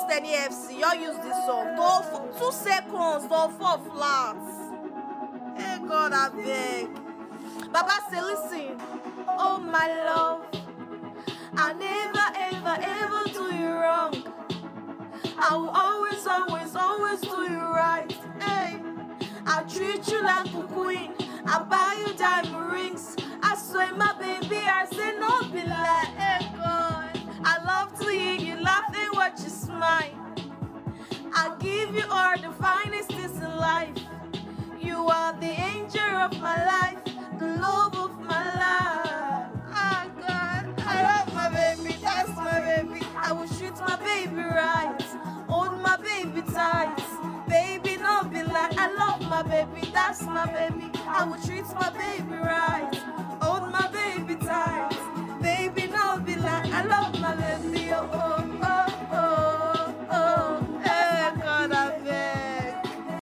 any FC, y'all use this song. Don't 2 seconds, don't fall flat. Hey God, I beg. Baba say, listen. Oh my love, I never ever do you wrong. I will always do you right. Hey, I treat you like a queen. I buy you diamond rings. I swear, my baby, I say no be like. Hey God, I love to hear you laughing, watch you smile. I give you all the finest things in life. You are the angel of my life, the love of my life. Oh God, I love my baby, that's my baby. I will treat my baby right, hold my baby tight. Baby, don't be like, I love my baby, that's my baby. I will treat my baby right.